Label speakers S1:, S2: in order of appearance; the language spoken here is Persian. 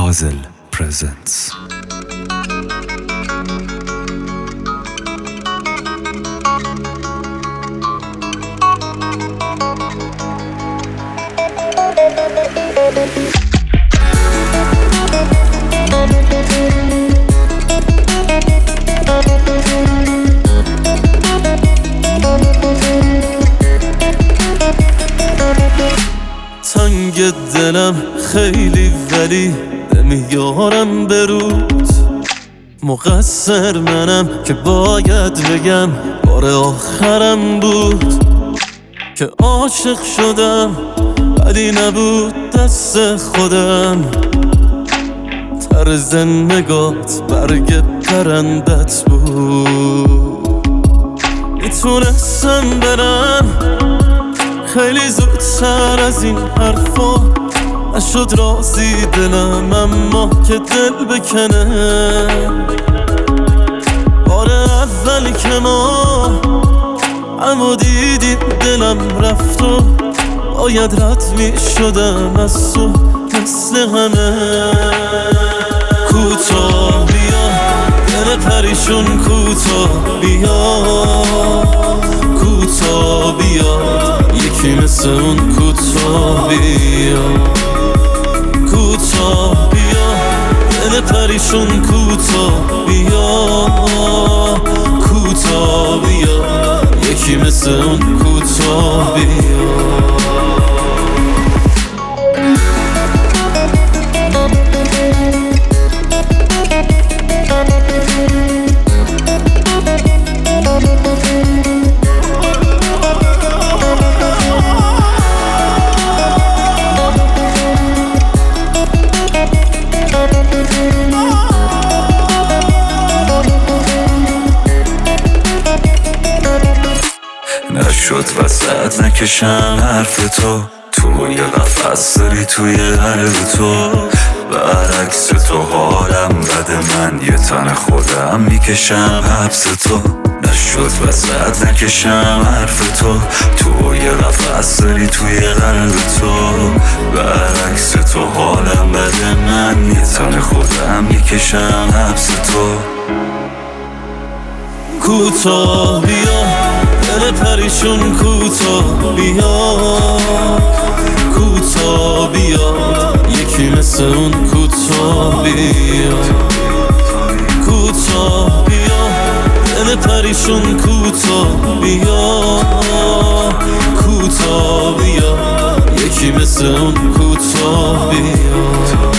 S1: Hazel presents.
S2: تنگ دلم خیلی ولی نمیارم برود. مقصر منم که باید بگم بار آخرم بود که عاشق شدم، ولی نبود دست خودم. طرز نگات برگ پرندت بود. میتونستم برم خیلی زودتر از این حرفا، نشد راضی دلم اما که دل بکنه. بار اولی که ما اما دیدیم دلم رفت و باید رد می شدم از تو مثل همه. کوتاه بیا دل پریشون، کوتاه بیا، کوتاه بیا، یکی مثل اون کوتاه بیا. کوتاه بیا دل پریشون، کوتاه بیا، کوتاه بیا، یکی مثل اون کوتاه بیا.
S3: نشد وسط نکشم حرف توی قفص داری توی قلب تو. برعکس تو حالم بده، من یه تن خودم میکشم حبس تو. نشد وسط نکشم حرف توی قفص داری توی قلب تو. برعکس تو حالم بده، من یه تن خودم میکشم حبس تو.
S2: کوتاه بیا دل پریشون، کوتاه بیا، کوتاه بیا، یکی مثل اون کوتاه بیا. کوتاه بیا دل پریشون، کوتاه بیا، کوتاه بیا، یکی مثل اون کوتاه بیا.